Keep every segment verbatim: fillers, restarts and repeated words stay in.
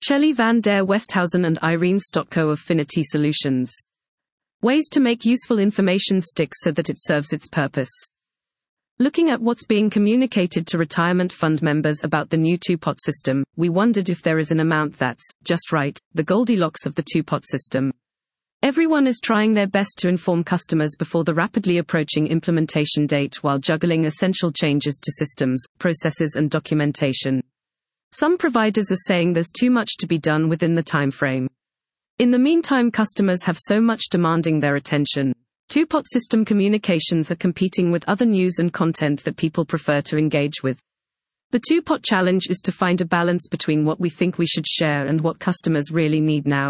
Shelley van der Westhausen and Irene Stotko of Finity Solutions. Ways to make useful information stick so that it serves its purpose. Looking at what's being communicated to retirement fund members about the new two-pot system, we wondered if there is an amount that's just right, the Goldilocks of the two-pot system. Everyone is trying their best to inform customers before the rapidly approaching implementation date while juggling essential changes to systems, processes and documentation. Some providers are saying there's too much to be done within the time frame. In the meantime, customers have so much demanding their attention. Two-pot system communications are competing with other news and content that people prefer to engage with. The two-pot challenge is to find a balance between what we think we should share and what customers really need now.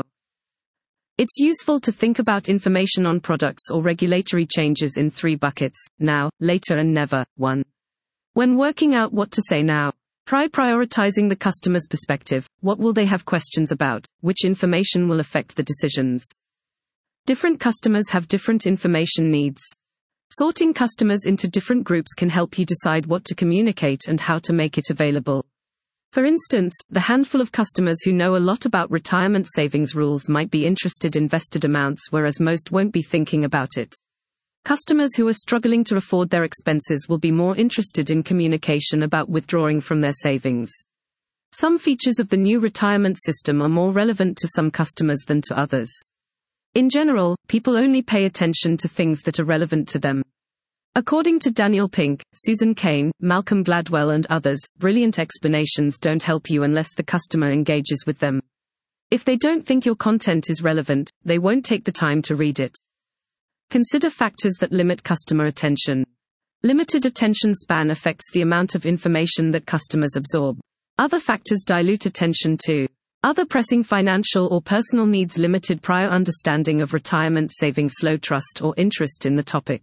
It's useful to think about information on products or regulatory changes in three buckets: now, later and never. one. When working out what to say now, try prioritizing the customer's perspective. What will they have questions about? Which information will affect the decisions? Different customers have different information needs. Sorting customers into different groups can help you decide what to communicate and how to make it available. For instance, the handful of customers who know a lot about retirement savings rules might be interested in vested amounts, whereas most won't be thinking about it. Customers who are struggling to afford their expenses will be more interested in communication about withdrawing from their savings. Some features of the new retirement system are more relevant to some customers than to others. In general, people only pay attention to things that are relevant to them. According to Daniel Pink, Susan Cain, Malcolm Gladwell and others, brilliant explanations don't help you unless the customer engages with them. If they don't think your content is relevant, they won't take the time to read it. Consider factors that limit customer attention. Limited attention span affects the amount of information that customers absorb. Other factors dilute attention too. Other pressing financial or personal needs, limited prior understanding of retirement savings, slow trust or interest in the topic.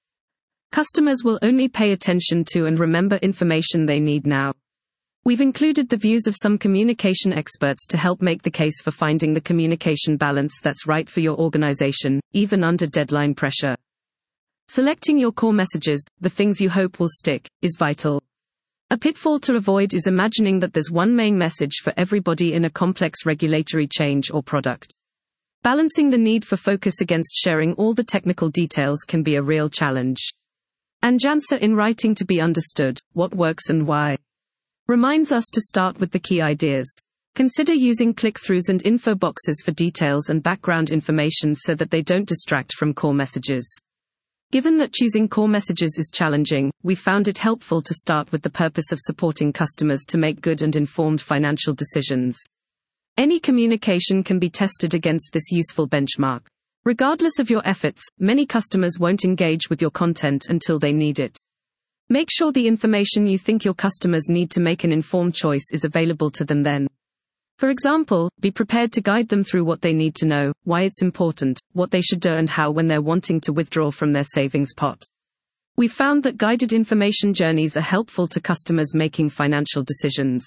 Customers will only pay attention to and remember information they need now. We've included the views of some communication experts to help make the case for finding the communication balance that's right for your organization, even under deadline pressure. Selecting your core messages, the things you hope will stick, is vital. A pitfall to avoid is imagining that there's one main message for everybody in a complex regulatory change or product. Balancing the need for focus against sharing all the technical details can be a real challenge. Anjansa, in Writing to be Understood, What Works and Why, reminds us to start with the key ideas. Consider using click-throughs and info boxes for details and background information so that they don't distract from core messages. Given that choosing core messages is challenging, we found it helpful to start with the purpose of supporting customers to make good and informed financial decisions. Any communication can be tested against this useful benchmark. Regardless of your efforts, many customers won't engage with your content until they need it. Make sure the information you think your customers need to make an informed choice is available to them then. For example, be prepared to guide them through what they need to know, why it's important, what they should do and how when they're wanting to withdraw from their savings pot. We found that guided information journeys are helpful to customers making financial decisions.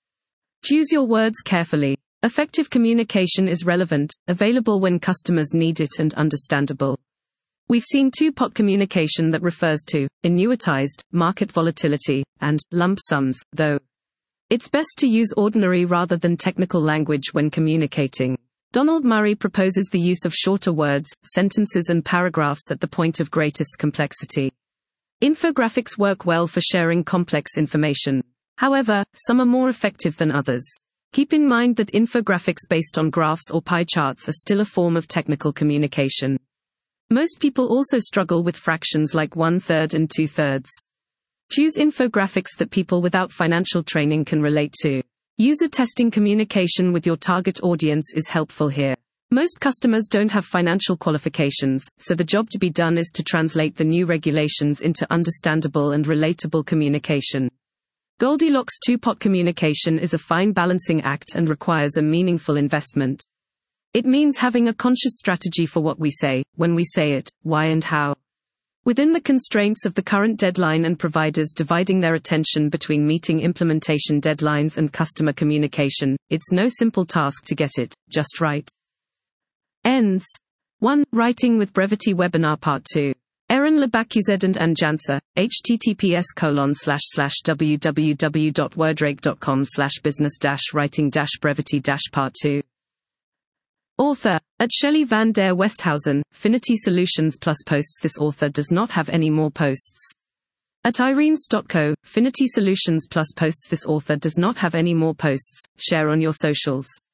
Choose your words carefully. Effective communication is relevant, available when customers need it and understandable. We've seen two-pot communication that refers to annuitized, market volatility, and lump sums, though. It's best to use ordinary rather than technical language when communicating. Donald Murray proposes the use of shorter words, sentences and paragraphs at the point of greatest complexity. Infographics work well for sharing complex information. However, some are more effective than others. Keep in mind that infographics based on graphs or pie charts are still a form of technical communication. Most people also struggle with fractions like one-third and two-thirds. Choose infographics that people without financial training can relate to. User testing communication with your target audience is helpful here. Most customers don't have financial qualifications, so the job to be done is to translate the new regulations into understandable and relatable communication. Goldilocks two-pot communication is a fine balancing act and requires a meaningful investment. It means having a conscious strategy for what we say, when we say it, why and how. Within the constraints of the current deadline and providers dividing their attention between meeting implementation deadlines and customer communication, it's no simple task to get it just right. Ends. one. Writing with Brevity Webinar Part two. Erin Lebacuzed and Anjansa, https colon slash slash www.wordrake.com slash business dash writing dash brevity dash part two. Author, at Shelley van der Westhausen, Finity Solutions Plus posts. This author does not have any more posts. At Irenes dot co, Finity Solutions Plus posts. This author does not have any more posts. Share on your socials.